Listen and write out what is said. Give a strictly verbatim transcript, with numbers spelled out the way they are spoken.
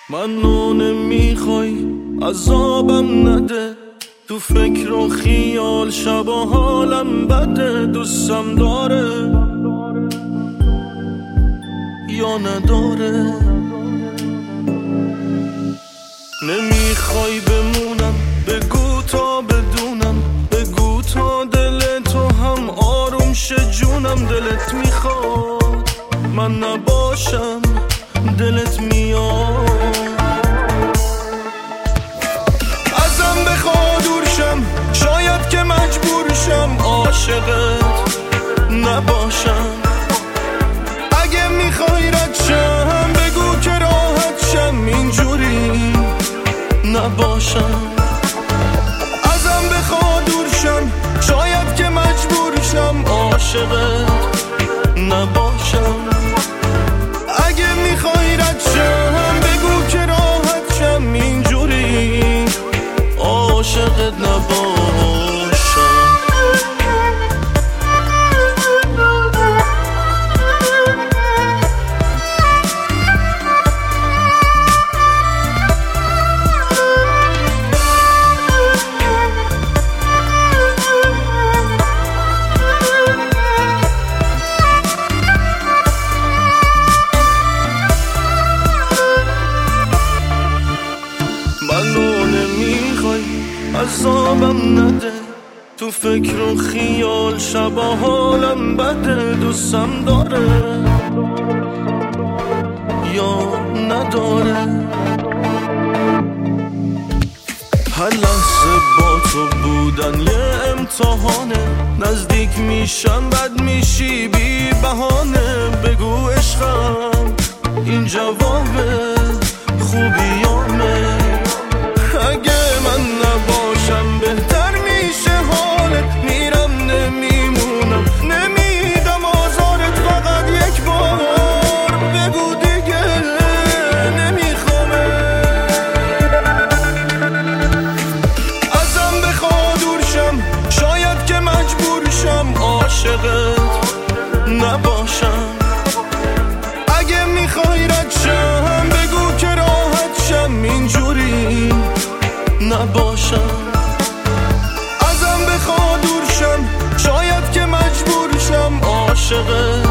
منو نمیخوای عذابم نده، تو فکر و خیال شب و حالم بده. دوستم داره یا نداره؟ نمیخوای بمونم بگو تا بدونم، بگو تا دل تو هم آروم شه جونم. دلت میخواد من نباشم، دلت میاد ازم بخواد دورشم، شاید که مجبور شم عاشقت نباشم. اگه میخوای رد شم بگو که راحت شم، اینجوری نباشم. ازم بخواد دورشم، شاید که مجبور شم عاشقت نباشم. اگه میخوای رد شم بگو که راحت شم، اینجوری عاشقت نباشم. منو نمیخوای عذابم نده، تو فکر و خیال شب و حالم بده. دوستم داره یا نداره؟ هر لحظه با تو بودن یه امتحانه، نزدیک میشم بد میشی بی بهانه. بگو عشقم این جوابه خوبیامه. اگه من نباشم بهتر میشه حالت، میرم نمیمونم نمیدم آزارت. فقط یک بار بگو دیگه نمیخوامه. ازم بخواد دورشم، شاید که مجبور شم عاشقت نباشم. اگه میخوای رد شم بگو که راحت شم، اینجوری نباشم. ازم بخواد دورشم، شاید که مجبور شم عاشقت